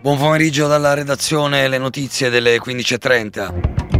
Buon pomeriggio dalla redazione, le notizie delle 15:30.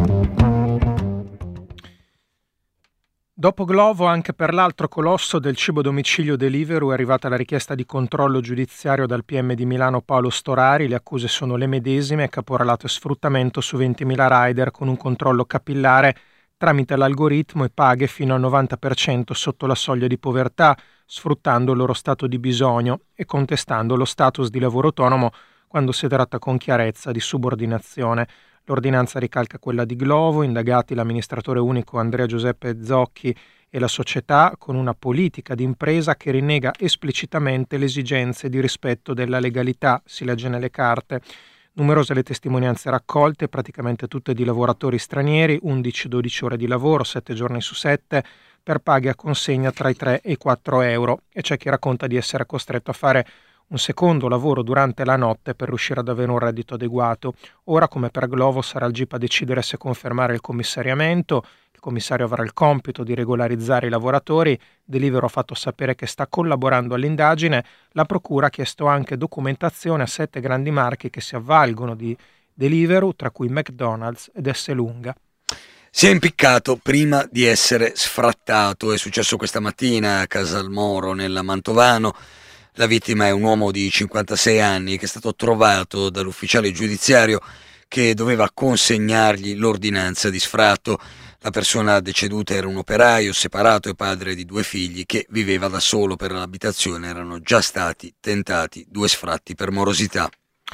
Dopo Glovo, anche per l'altro colosso del cibo domicilio Deliveroo è arrivata la richiesta di controllo giudiziario dal PM di Milano Paolo Storari. Le accuse sono le medesime: caporalato e sfruttamento su 20.000 rider con un controllo capillare tramite l'algoritmo e paghe fino al 90% sotto la soglia di povertà, sfruttando il loro stato di bisogno e contestando lo status di lavoro autonomo quando si tratta con chiarezza di subordinazione. L'ordinanza ricalca quella di Glovo, indagati l'amministratore unico Andrea Giuseppe Zocchi e la società, con una politica di impresa che rinnega esplicitamente le esigenze di rispetto della legalità, si legge nelle carte. Numerose le testimonianze raccolte, praticamente tutte di lavoratori stranieri, 11-12 ore di lavoro, 7 giorni su 7, per paghe a consegna tra i 3 e i 4 euro, e c'è chi racconta di essere costretto a fare un secondo lavoro durante la notte per riuscire ad avere un reddito adeguato. Ora, come per Glovo, sarà il GIP a decidere se confermare il commissariamento. Il commissario avrà il compito di regolarizzare i lavoratori. Deliveroo ha fatto sapere che sta collaborando all'indagine. La procura ha chiesto anche documentazione a 7 grandi marchi che si avvalgono di Deliveroo, tra cui McDonald's ed Esselunga. Si è impiccato prima di essere sfrattato. È successo questa mattina a Casalmoro, nel Mantovano. La vittima è un uomo di 56 anni che è stato trovato dall'ufficiale giudiziario che doveva consegnargli l'ordinanza di sfratto. La persona deceduta era un operaio separato e padre di 2 figli che viveva da solo per l'abitazione. Erano già stati tentati 2 sfratti per morosità.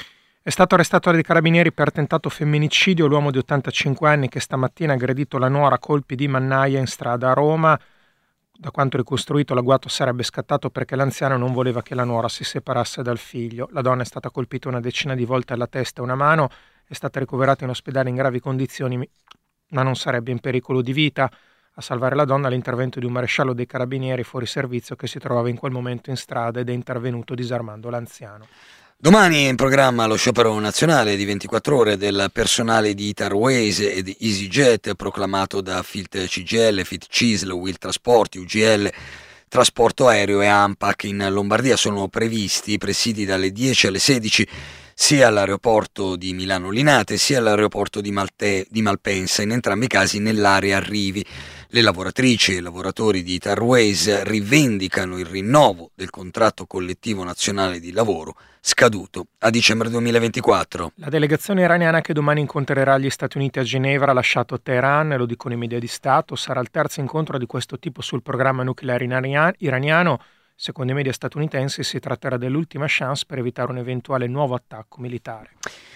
È stato arrestato dai carabinieri per tentato femminicidio l'uomo di 85 anni che stamattina ha aggredito la nuora a colpi di mannaia in strada a Roma. Da quanto ricostruito, l'agguato sarebbe scattato perché l'anziano non voleva che la nuora si separasse dal figlio. La donna è stata colpita una decina di volte alla testa e una mano, è stata ricoverata in ospedale in gravi condizioni, ma non sarebbe in pericolo di vita. A salvare la donna l'intervento di un maresciallo dei carabinieri fuori servizio che si trovava in quel momento in strada ed è intervenuto disarmando l'anziano. Domani è in programma lo sciopero nazionale di 24 ore del personale di Ita Airways e di EasyJet, proclamato da Filt CGL, Fit CISL, Will Trasporti, UGL, Trasporto Aereo e ANPAC. In Lombardia sono previsti presidi dalle 10 alle 16 sia all'aeroporto di Milano Linate sia all'aeroporto di Malpensa, in entrambi i casi nell'area arrivi. Le lavoratrici e i lavoratori di Ita Airways rivendicano il rinnovo del contratto collettivo nazionale di lavoro scaduto a dicembre 2024. La delegazione iraniana che domani incontrerà gli Stati Uniti a Ginevra ha lasciato Teheran, lo dicono i media di Stato. Sarà il terzo incontro di questo tipo sul programma nucleare iraniano. Secondo i media statunitensi si tratterà dell'ultima chance per evitare un eventuale nuovo attacco militare.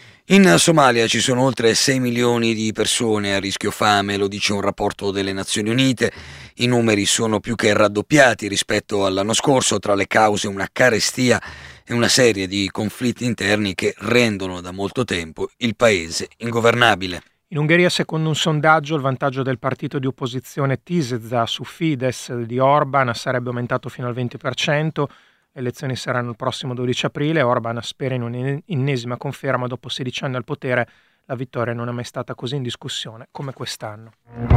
In Somalia ci sono oltre 6 milioni di persone a rischio fame, lo dice un rapporto delle Nazioni Unite. I numeri sono più che raddoppiati rispetto all'anno scorso, tra le cause una carestia e una serie di conflitti interni che rendono da molto tempo il paese ingovernabile. In Ungheria, secondo un sondaggio, il vantaggio del partito di opposizione Tisza su Fidesz di Orban sarebbe aumentato fino al 20%. Le elezioni saranno il prossimo 12 aprile. Orban spera in un'ennesima conferma. Dopo 16 anni al potere, la vittoria non è mai stata così in discussione come quest'anno.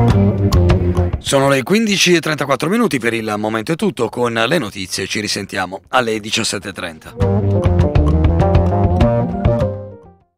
Sono le 15:34 minuti, per il momento è tutto. Con le notizie ci risentiamo alle 17:30.